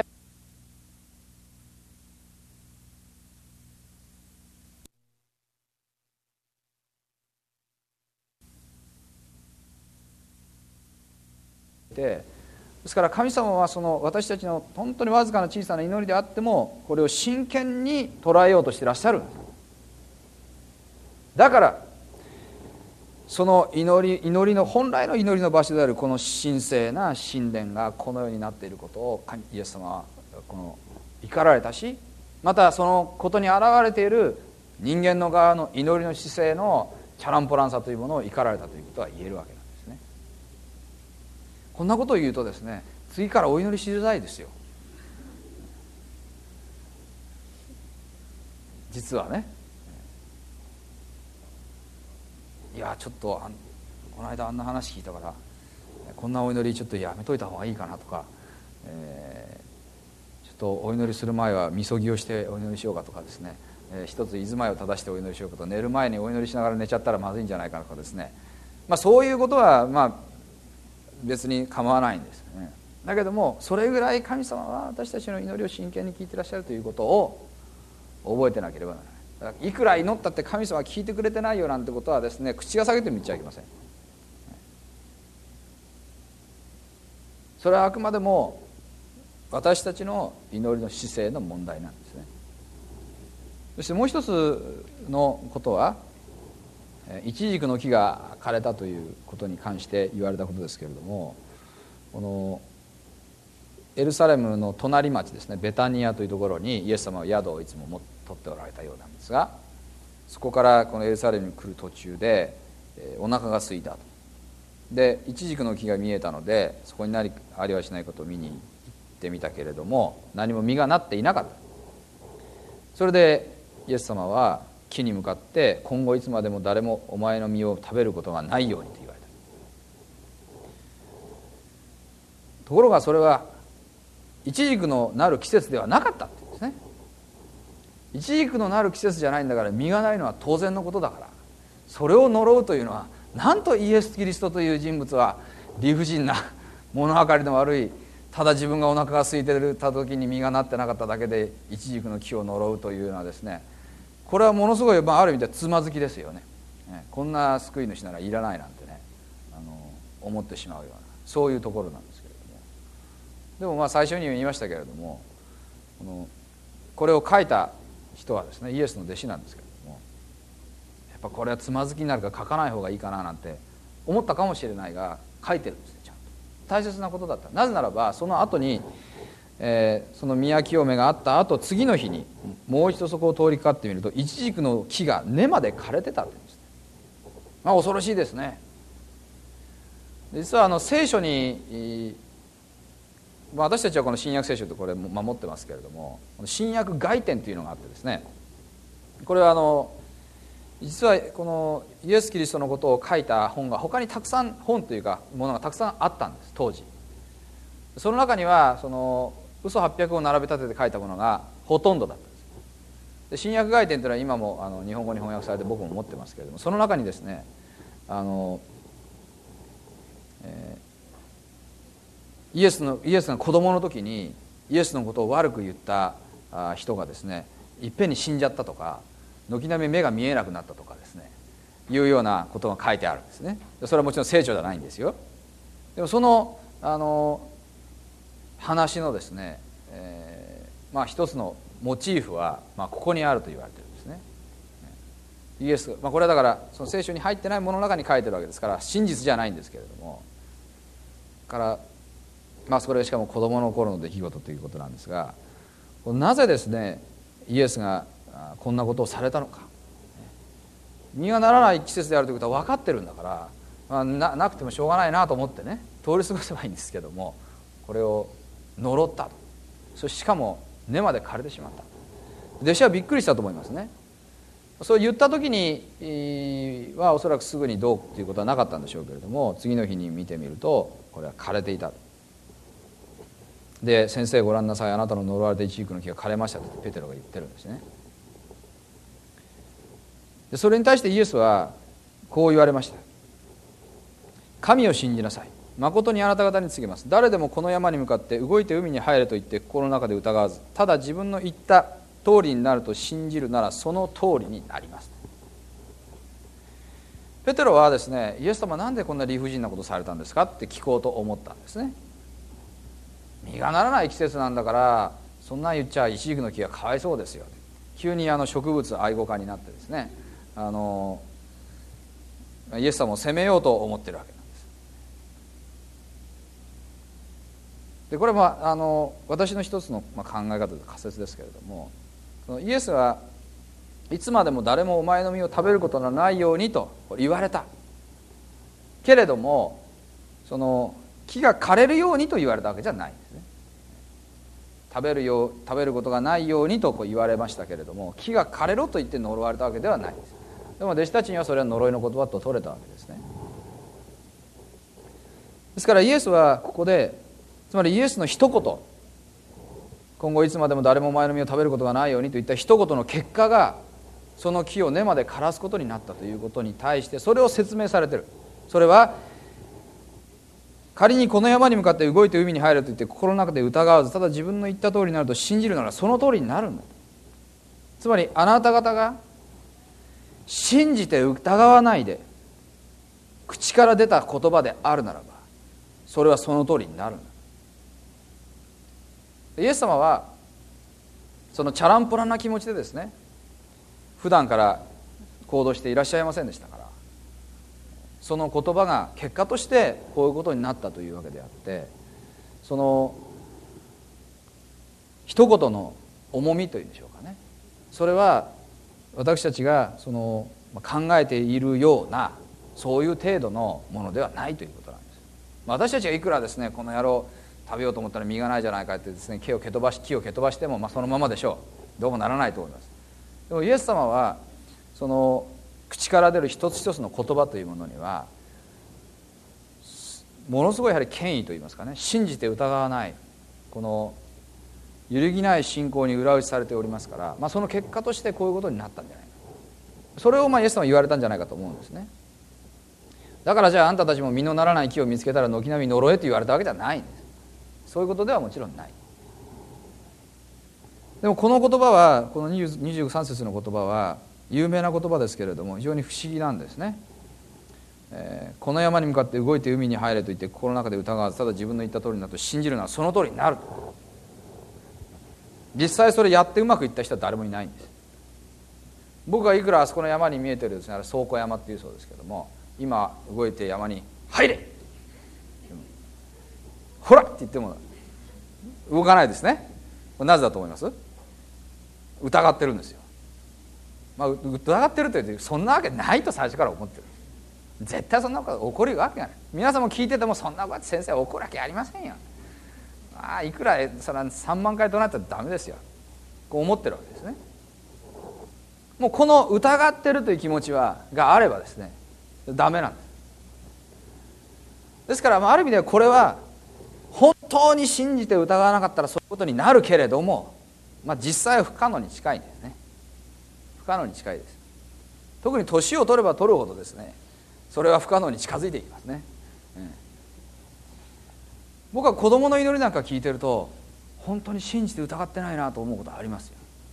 ですから神様はその私たちの本当にわずかな小さな祈りであっても、これを真剣に捉えようとしていらっしゃるんです。だからその祈り祈りの本来の祈りの場所であるこの神聖な神殿がこのようになっていることをイエス様はこの怒られたし、またそのことに現れている人間の側の祈りの姿勢のチャランポランさというものを怒られたということは言えるわけなんですね。こんなことを言うとですね、次からお祈りしづらいですよ。実はね、いやちょっとあこの間あんな話聞いたからこんなお祈りちょっとやめといた方がいいかなとか、えー、ちょっとお祈りする前はみそぎをしてお祈りしようかとかですね、えー、一つ居住まいを正してお祈りしようかとか、寝る前にお祈りしながら寝ちゃったらまずいんじゃないかとかですね、まあ、そういうことはまあ別に構わないんですね。だけどもそれぐらい神様は私たちの祈りを真剣に聞いていらっしゃるということを覚えてなければならない。だからいくら祈ったって神様は聞いてくれてないよなんてことはですね、口が裂けても言っちゃいけません。それはあくまでも私たちの祈りの姿勢の問題なんですね。そしてもう一つのことは、イチジクの木が枯れたということに関して言われたことですけれども、このエルサレムの隣町ですね、ベタニアというところにイエス様は宿をいつも持って取っておられたようなんですが、そこからこのエルサレムに来る途中で、えー、お腹が空いたと。でイチジクの木が見えたので、そこに何ありはしないことを見に行ってみたけれども、何も実がなっていなかった。それでイエス様は木に向かって、今後いつまでも誰もお前の実を食べることがないようにと言われた。ところがそれはイチジクのなる季節ではなかったっていうんですね。イチジクのなる季節じゃないんだから、実がないのは当然のことだから、それを呪うというのは、なんとイエス・キリストという人物は理不尽な物分かりの悪い、ただ自分がお腹が空いていた時に実がなってなかっただけでイチジクの木を呪うというのはですね、これはものすごい、まあ、ある意味ではつまずきですよね。こんな救い主ならいらないなんてね、あの思ってしまうような、そういうところなんですけれども、でもまあ最初に言いましたけれども、このこれを書いた人はですね、イエスの弟子なんですけれども、やっぱこれはつまずきになるから書かない方がいいかななんて思ったかもしれないが、書いてるんですね。ちゃんと大切なことだった。なぜならばその後に、えー、その宮清めがあった後、次の日にもう一度そこを通りかかってみると、イチジクの木が根まで枯れてたって言うんですね。まあ恐ろしいですね。実はあの聖書に、私たちはこの新約聖書ってこれ守ってますけれども、新約外典というのがあってですね、これはあの実はこのイエス・キリストのことを書いた本が他にたくさん、本というかものがたくさんあったんです当時。その中にはその嘘はっぴゃくを並べ立てて書いたものがほとんどだったんです。で新約外典というのは今もあの日本語に翻訳されて僕も持ってますけれども、その中にですね、あの、えーイエスのイエスが子供の時にイエスのことを悪く言った人がですね、いっぺんに死んじゃったとか、軒並み目が見えなくなったとかですね、いうようなことが書いてあるんですね。それはもちろん聖書じゃないんですよ。でもそのあの話のですね、えー、まあ一つのモチーフは、まあ、ここにあると言われてるんですね。イエス、まあ、これはだからその聖書に入ってないものの中に書いてるわけですから真実じゃないんですけれども、からまあそれはしかも子供の頃の出来事ということなんですが、なぜですねイエスがこんなことをされたのか。 実がならない季節であるということは分かってるんだから、まあ、な, なくてもしょうがないなと思ってね通り過ごせばいいんですけども、これを呪ったと。そしてしかも根まで枯れてしまった。弟子はびっくりしたと思いますね。そう言った時にはおそらくすぐにどうということはなかったんでしょうけれども、次の日に見てみるとこれは枯れていた。で、先生ご覧なさい、あなたの呪われたイチジクの木が枯れましたとペテロが言ってるんですね。でそれに対してイエスはこう言われました。神を信じなさい。誠にあなた方に告げます。誰でもこの山に向かって動いて海に入れと言って心の中で疑わず、ただ自分の言った通りになると信じるならその通りになります。ペテロはですね、イエス様なんでこんな理不尽なことされたんですかって聞こうと思ったんですね。実がならない季節なんだからそんな言っちゃイチジクの木がかわいそうですよ。急にあの植物愛護家になってですね、あのイエス様を責めようと思ってるわけなんです。でこれはあの私の一つの考え方で仮説ですけれども、イエスはいつまでも誰もお前の実を食べることのないようにと言われたけれども、その木が枯れるようにと言われたわけじゃないんですね。食べるよう食べることがないようにとこう言われましたけれども、木が枯れろと言って呪われたわけではないんです。でも弟子たちにはそれは呪いの言葉と取れたわけですね。ですからイエスはここで、つまりイエスの一言、今後いつまでも誰もお前の実を食べることがないようにといった一言の結果がその木を根まで枯らすことになったということに対して、それを説明されている。それは仮にこの山に向かって動いて海に入ると言って心の中で疑わず、ただ自分の言った通りになると信じるならその通りになるんだ。つまりあなた方が信じて疑わないで口から出た言葉であるならば、それはその通りになるんだ。イエス様はそのチャランポランな気持ちでですね、普段から行動していらっしゃいませんでしたから、その言葉が結果としてこういうことになったというわけであって、その一言の重みというんでしょうかね、それは私たちがその考えているようなそういう程度のものではないということなんです。私たちがいくらですね、この野郎食べようと思ったら実がないじゃないかってですね、木を蹴飛ばし木を蹴飛ばしても、まあ、そのままでしょう。どうもならないと思います。でもイエス様はその口から出る一つ一つの言葉というものにはものすごいやはり権威といいますかね、信じて疑わないこの揺るぎない信仰に裏打ちされておりますから、まあ、その結果としてこういうことになったんじゃないか、それをまあイエス様は言われたんじゃないかと思うんですね。だからじゃああんたたちも実のならない木を見つけたら軒並み呪えと言われたわけじゃないんです。そういうことではもちろんない。でもこの言葉は、このにじゅうさん節の言葉は有名な言葉ですけれども非常に不思議なんですね。えー、この山に向かって動いて海に入れと言って心の中で疑わず、ただ自分の言った通りになると信じるのはその通りになる。実際それやってうまくいった人は誰もいないんです。僕がいくらあそこの山に見えてるですね、あれ倉庫山っていうそうですけども、今動いて山に入れほらって言っても動かないですね。なぜだと思います？疑ってるんですよ。まあ、疑ってるというとそんなわけないと最初から思ってる。絶対そんなこと起こるわけがない。皆さんも聞いててもそんなこと先生は起こるわけありませんよ。ああいくらそれはさんまんかい唱えたらダメですよ、こう思ってるわけですね。もうこの疑ってるという気持ちはがあればですねダメなんです。ですからある意味ではこれは本当に信じて疑わなかったらそういうことになるけれども、まあ、実際は不可能に近いんですね。不可能に近いです。特に年を取れば取るほどですねそれは不可能に近づいていきますね、うん、僕は子供の祈りなんか聞いてると本当に信じて疑ってないなと思うことありますよ。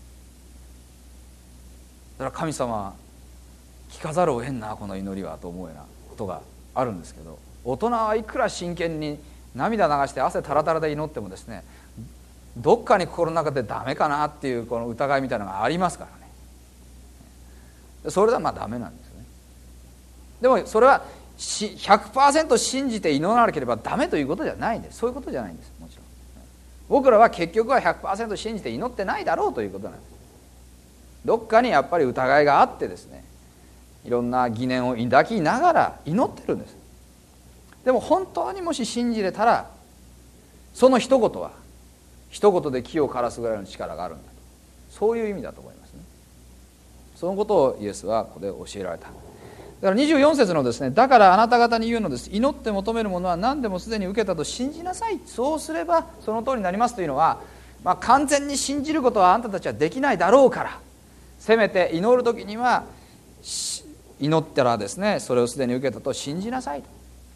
だから神様は聞かざるを得んなこの祈りはと思うようなことがあるんですけど、大人はいくら真剣に涙流して汗タラタラで祈ってもですねどっかに心の中でダメかなっていうこの疑いみたいなのがありますからね。それではまあダメなんですよね。でもそれは ひゃくパーセント 信じて祈らなければダメということじゃないんです。そういうことじゃないんです。もちろん僕らは結局は ひゃくパーセント 信じて祈ってないだろうということなんです。どっかにやっぱり疑いがあってですねいろんな疑念を抱きながら祈ってるんです。でも本当にもし信じれたら、その一言は一言で木を枯らすぐらいの力があるんだと、そういう意味だと思いますね。そのことをイエスはここで教えられた。だからにじゅうよん節のですね、だからあなた方に言うのです、祈って求めるものは何でもすでに受けたと信じなさい、そうすればその通りになりますというのは、まあ、完全に信じることはあなたたちはできないだろうから、せめて祈る時には祈ったらですね、それをすでに受けたと信じなさいと。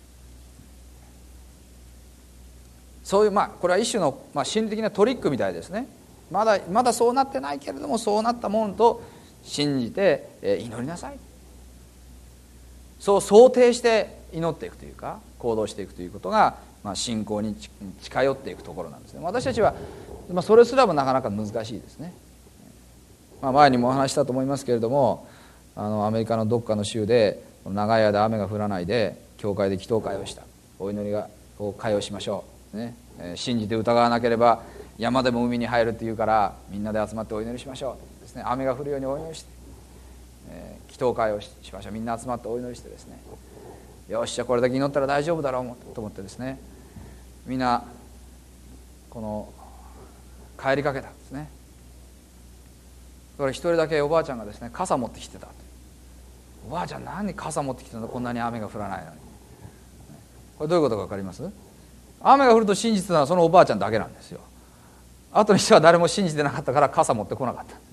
そういう、まあこれは一種の、まあ、心理的なトリックみたいですね。まだまだそうなってないけれども、そうなったものと信じて祈りなさい、そう想定して祈っていくというか行動していくということが、まあ、信仰に近寄っていくところなんですね。私たちは、まあ、それすらもなかなか難しいですね。まあ、前にもお話したと思いますけれども、あのアメリカのどっかの州で長い間雨が降らないで教会で祈祷会をした。お祈りがを会をしましょう、ねえー、信じて疑わなければ山でも海に入るっていうからみんなで集まってお祈りしましょうですね。雨が降るようにお祈りして、えー、祈祷会をしましょう。みんな集まってお祈りしてですね、よしじゃあこれだけ祈ったら大丈夫だろうと思ってですね、みんなこの帰りかけたんですね。だから一人だけおばあちゃんがですね、傘持ってきてた。おばあちゃん何傘持ってきてんだ、こんなに雨が降らないのに。これどういうことか分かります？雨が降ると信じてたのはそのおばあちゃんだけなんですよ。後にしては誰も信じてなかったから傘持ってこなかったん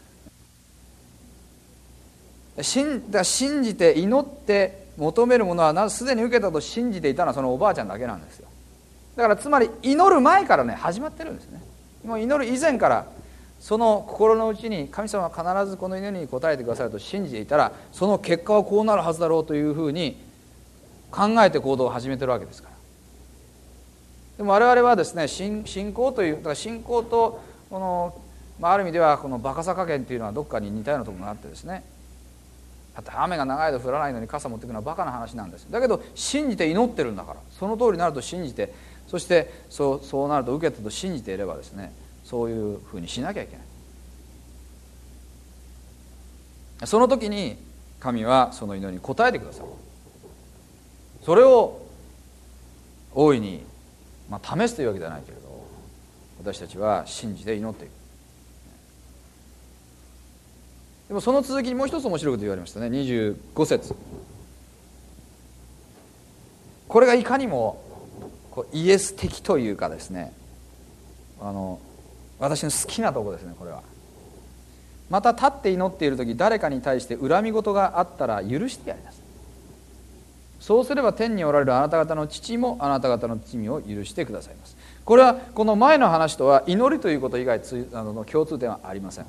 ですね。信だから信じて祈って求めるものはすでに受けたと信じていたのはそのおばあちゃんだけなんですよ。だからつまり祈る前からね始まってるんですね。もう祈る以前からその心の内に神様は必ずこの祈りに応えてくださると信じていたら、その結果はこうなるはずだろうというふうに考えて行動を始めてるわけですから。でも我々はですね、信仰という、だから信仰とこの、まあ、ある意味ではこのバカさ加減というのはどっかに似たようなところがあってですね、だって雨が長い間降らないのに傘持っていくのはバカな話なんです。だけど信じて祈ってるんだから、その通りになると信じて、そしてそう、そうなると受けたと信じていればですね、そういうふうにしなきゃいけない。その時に神はその祈りに応えてくださる。それを大いに、まあ、試すというわけではないけれど、私たちは信じて祈っていく。でもその続きにもう一つ面白いこと言われましたね。にじゅうご節、これがいかにもこうイエス的というかですね、あの私の好きなところですね。これはまた立って祈っている時、誰かに対して恨み事があったら許してやりなさい。そうすれば天におられるあなた方の父もあなた方の罪を許してくださいます。これはこの前の話とは祈りということ以外つあの共通点はありません。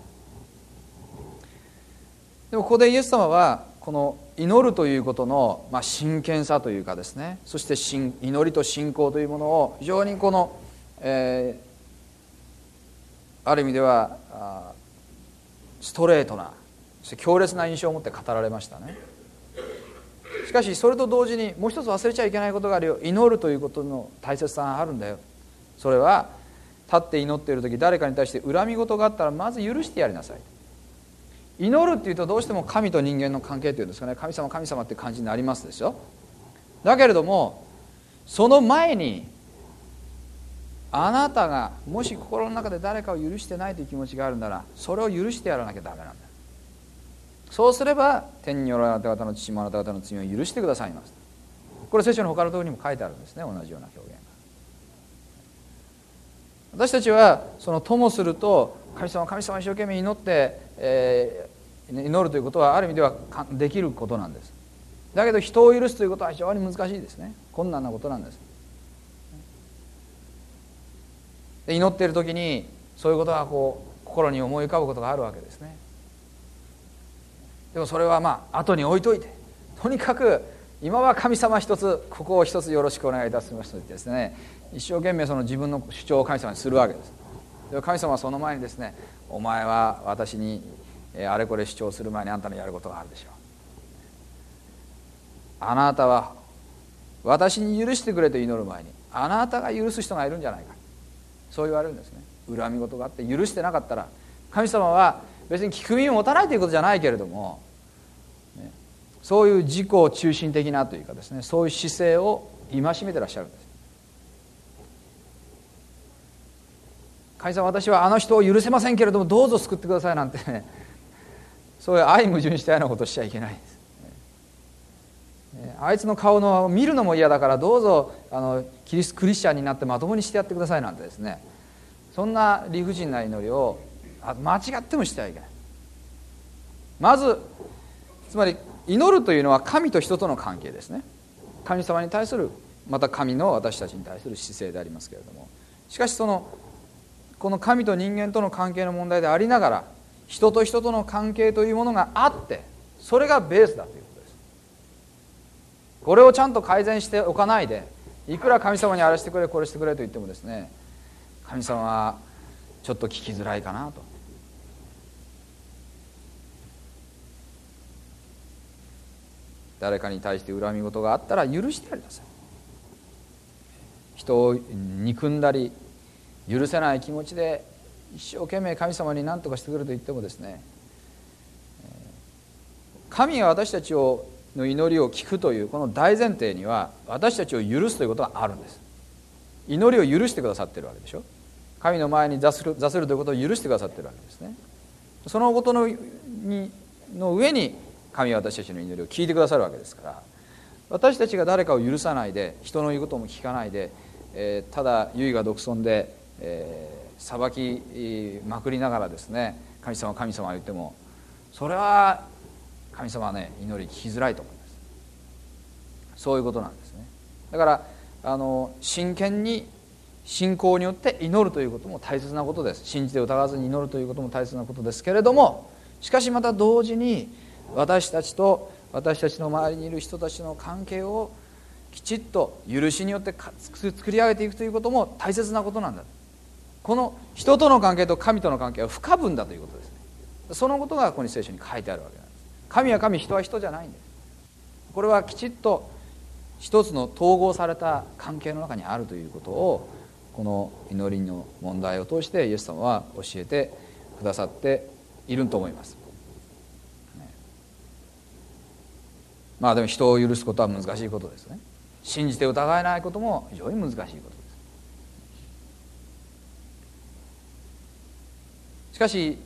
でもここでイエス様はこの祈るということの、まあ、真剣さというかですね、そして祈りと信仰というものを非常にこの、えー、ある意味ではあストレートな、そして強烈な印象を持って語られましたね。しかしそれと同時にもう一つ忘れちゃいけないことがあるよ。祈るということの大切さがあるんだよ。それは立って祈っている時、誰かに対して恨み事があったらまず許してやりなさい。祈るっていうとどうしても神と人間の関係というんですかね、神様神様っていう感じになりますでしょ。だけれどもその前に、あなたがもし心の中で誰かを許してないという気持ちがあるなら、それを許してやらなきゃダメなんだ。そうすれば天におられるあなた方の父もあなた方の罪を許してくださいます。これ聖書の他のところにも書いてあるんですね、同じような表現が。私たちはそのともすると、神様神様一生懸命祈って、えー、祈るということはある意味ではできることなんです。だけど人を許すということは非常に難しいですね。困難なことなんです。で祈っている時にそういうことがこう心に思い浮かぶことがあるわけですね。でもそれはまあ後に置いといて、とにかく今は神様一つ、ここを一つよろしくお願いいたしますと言ってですね、一生懸命その自分の主張を神様にするわけです。で神様はその前にですね、お前は私にあれこれ主張する前にあんたのやることがあるでしょう。あなたは私に許してくれと祈る前に、あなたが許す人がいるんじゃないか、そう言われるんですね。恨み事があって許してなかったら、神様は別に聞く耳を持たないということじゃないけれども、ね、 そういう自己中心的なというかですね、そういう姿勢を戒めてらっしゃるんです。神様、私はあの人を許せませんけれどもどうぞ救ってくださいなんてね、そういう相矛盾したようなことをしちゃいけないんです。あいつの顔の見るのも嫌だからどうぞあのキリスクリスチャンになってまともにしてやってくださいなんてですね、そんな理不尽な祈りを間違ってもしてはいけない。まずつまり祈るというのは神と人との関係ですね。神様に対する、また神の私たちに対する姿勢でありますけれども、しかしそのこの神と人間との関係の問題でありながら、人と人との関係というものがあって、それがベースだということです。これをちゃんと改善しておかないで、いくら神様にあれしてくれこれしてくれと言ってもですね、神様はちょっと聞きづらいかなと。誰かに対して恨み事があったら許してやりなさい。人を憎んだり許せない気持ちで一生懸命神様に何とかしてくれと言ってもですね、神が私たちをの祈りを聞くというこの大前提には、私たちを許すということがあるんです。祈りを許してくださっているわけでしょ。神の前に座する、座するということを許してくださっているわけですね。そのことのにの上に神は私たちの祈りを聞いてくださるわけですから、私たちが誰かを許さないで、人の言うことも聞かないで、えー、ただ唯我独尊で、えー、裁きまくりながらですね、神様神様言っても、それは神様はね、祈り聞きづらいと思います。そういうことなんですね。だからあの真剣に信仰によって祈るということも大切なことです。信じて疑わずに祈るということも大切なことですけれども、しかしまた同時に私たちと私たちの周りにいる人たちの関係をきちっと許しによって作り上げていくということも大切なことなんだ。この人との関係と神との関係は不可分だということですね。そのことがここに聖書に書いてあるわけなんです。神は神、人は人じゃないんです。これはきちっと一つの統合された関係の中にあるということを、この祈りの問題を通してイエス様は教えてくださっていると思います。まあでも人を許すことは難しいことですね。信じて疑えないことも非常に難しいことです。しかし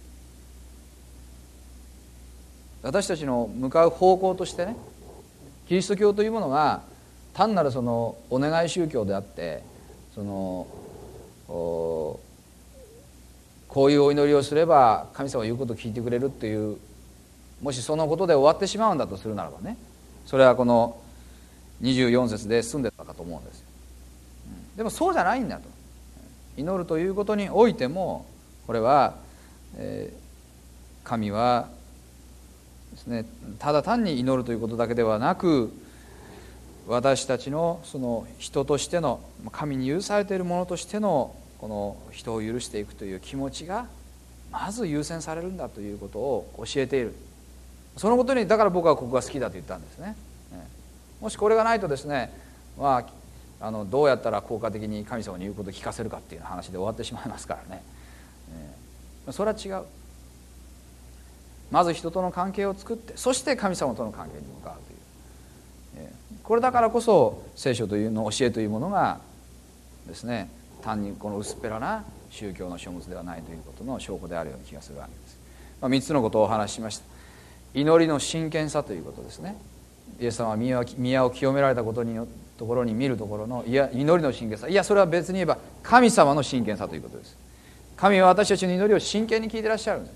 私たちの向かう方向としてね、キリスト教というものが単なるそのお願い宗教であって、そのこういうお祈りをすれば神様が言うことを聞いてくれるっていう、もしそのことで終わってしまうんだとするならばね、それはこのにじゅうよん節で済んでたかと思うんですよ。でもそうじゃないんだと。祈るということにおいても、これは、えー、神はですね、ただ単に祈るということだけではなく、私たちのその人としての、神に許されているものとしてのこの人を許していくという気持ちがまず優先されるんだということを教えている。そのことに、だから僕はここが好きだと言ったんですね。もしこれがないとですね、まあ、あのどうやったら効果的に神様に言うことを聞かせるかっていう話で終わってしまいますからね。それは違う。まず人との関係を作って、そして神様との関係に向かうという、これだからこそ聖書というの教えというものがですね、単にこの薄っぺらな宗教の書物ではないということの証拠であるような気がするわけです。まあ、みっつのことをお話ししました。祈りの真剣さということですね。イエス様は宮を清められたことによところに見るところの、いや祈りの真剣さ、いやそれは別に言えば神様の真剣さということです。神は私たちの祈りを真剣に聞いていらっしゃるんです。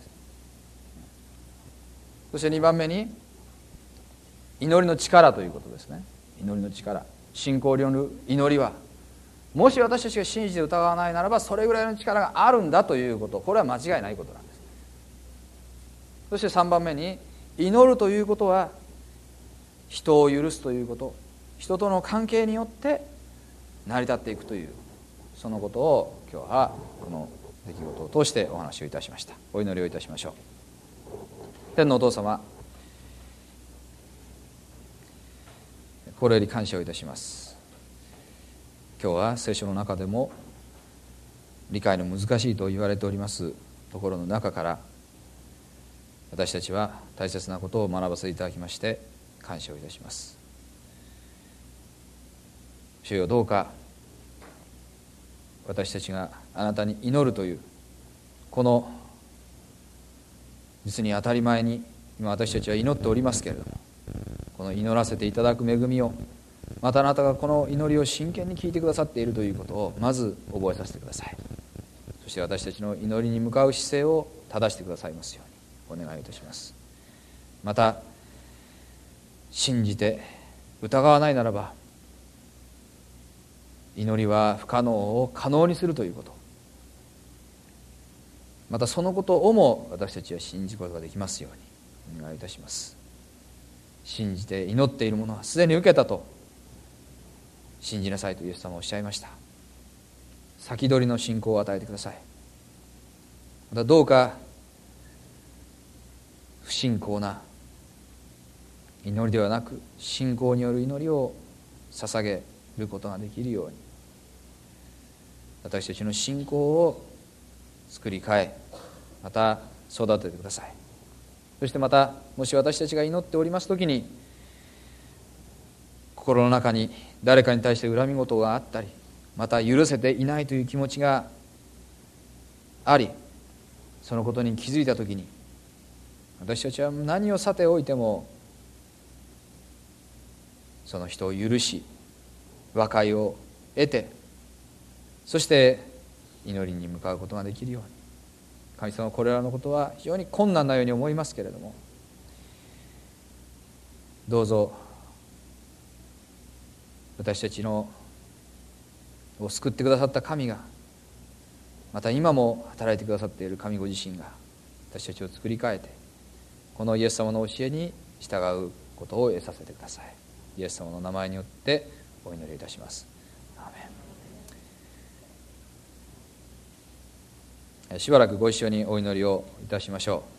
そしてにばんめに祈りの力ということですね。祈りの力、信仰による祈りは、もし私たちが信じて疑わないならばそれぐらいの力があるんだということ、これは間違いないことなんです。そしてさんばんめに、祈るということは人を許すということ、人との関係によって成り立っていくという、そのことを今日はこの出来事を通してお話をいたしました。お祈りをいたしましょう。天のお父様、心より感謝をいたします。今日は聖書の中でも理解の難しいと言われておりますところの中から、私たちは大切なことを学ばせていただきまして感謝をいたします。主よ、どうか私たちがあなたに祈るというこの実に当たり前に今私たちは祈っておりますけれども、この祈らせていただく恵みを、またあなたがこの祈りを真剣に聞いてくださっているということをまず覚えさせてください。そして私たちの祈りに向かう姿勢を正してくださいますようにお願いいたします。また信じて疑わないならば、祈りは不可能を可能にするということ、またそのことをも私たちは信じることができますようにお願いいたします。信じて祈っている者はすでに受けたと信じなさいとイエス様はおっしゃいました。先取りの信仰を与えてください。またどうか不信仰な祈りではなく信仰による祈りを捧げることができるように、私たちの信仰を作り変え、また育ててください。そしてまた、もし私たちが祈っておりますときに心の中に誰かに対して恨み事があったり、また許せていないという気持ちがあり、そのことに気づいたときに、私たちは何をさておいてもその人を許し和解を得て、そして祈りに向かうことができるように。神様、これらのことは非常に困難なように思いますけれども、どうぞ私たちのを救ってくださった神が、また今も働いてくださっている神ご自身が私たちを作り変えて、このイエス様の教えに従うことを得させてください。イエス様の名前によってお祈りいたします。アーメン。しばらくご一緒にお祈りをいたしましょ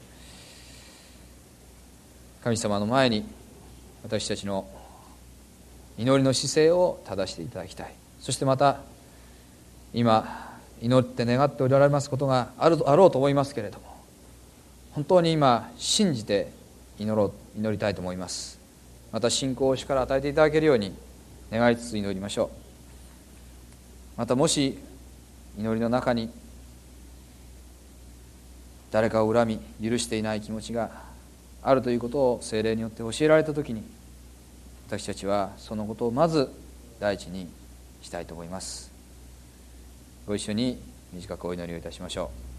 う。神様の前に私たちの祈りの姿勢を正していただきたい。そしてまた今祈って願っておられますことがあるあろうと思いますけれども、本当に今信じて祈ろう祈りたいと思います。また信仰を主から与えていただけるように願いつつ祈りましょう。またもし祈りの中に誰かを恨み許していない気持ちがあるということを聖霊によって教えられたときに、私たちはそのことをまず第一にしたいと思います。ご一緒に短くお祈りをいたしましょう。